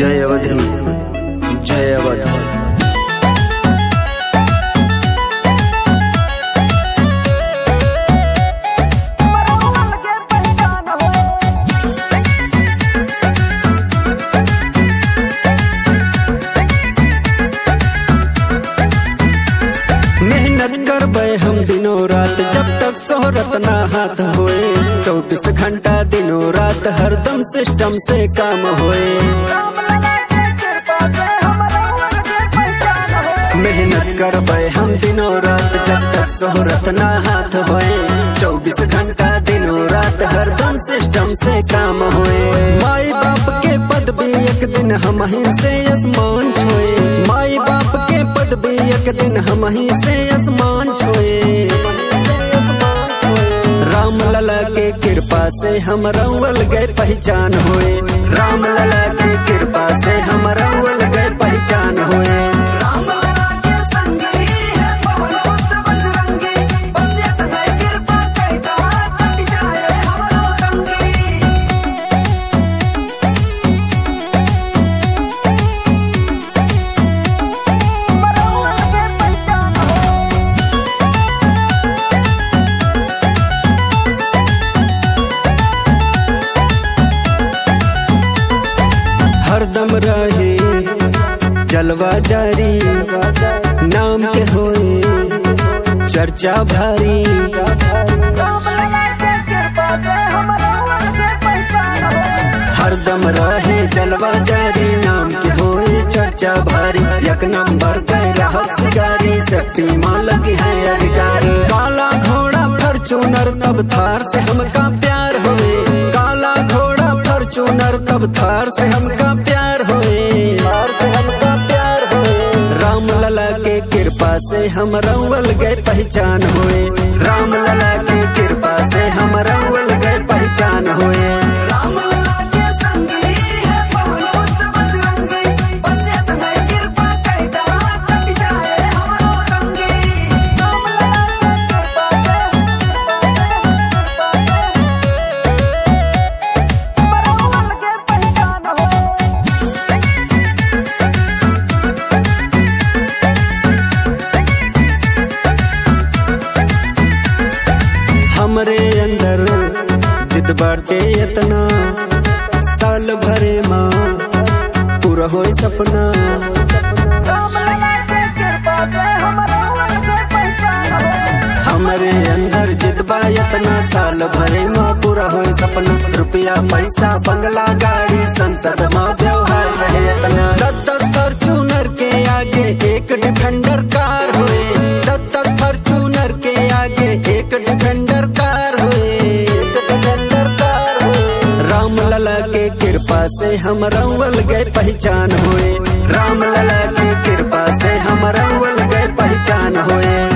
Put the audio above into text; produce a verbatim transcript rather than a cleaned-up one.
जय अवधि जय अवधि। मेहनत करबे हम दिनों रात जब तक शोहरत ना हाथ होए। चौबीस घंटा दिनों रात हरदम सिस्टम से काम होए। मेहनत करबे हम दिनों रात जब तक शोहरत ना हाथ होए। चौबीस घंटा दिनों रात हरदम सिस्टम से काम होए। माई बाप के पद भी एक दिन हम ही से आसमान छुए। माई बाप के पद भी एक दिन हम ही से आसमान छुए। राम लला के कृपा से हम रउल गए पहचान होए। राम लला के कृपा से हम रउल गए पहचान होए। हरदम रहे जलवा जारी नाम के होए चर्चा भारी। हरदम रहे जलवा जारी नाम के होए चर्चा भारी। एक नंबर गए राहत सिगारी शक्ति मां लगी है अधिकारी। काला घोड़ा फॉर्च्यूनर तब थार से हमका प्यार होए। काला घोड़ा फॉर्च्यूनर तब थार से हमका प्यार होए। राम लला के कृपा से हम रउल गए पहचान होए। राम लला के कृपा से हम रउल गए पहचान होए। राम लला के संगी है पवन पुत्र बजरंगी। बस ऐसने कृपा कैदा कट जाए हमरो संगी। राम लला के हमरे अंदर जिद बाटे इतना साल भरे माँ पूरा होए सपना। हमरे अंदर जिद बा इतना साल भरे माँ पूरा होए सपना। रुपया पैसा बंगला गाड़ी संसद माँ व्यवहार रहे इतना। दस दस फॉर्च्यूनर के आगे एक डिफेंडर कार हुए। दस दस फॉर्च्यूनर के आगे एक डिफेंडर कार हुए। राम लला के कृपा से हम रउल गए पहचान होए। राम लला के कृपा से हम रउल गए पहचान होए।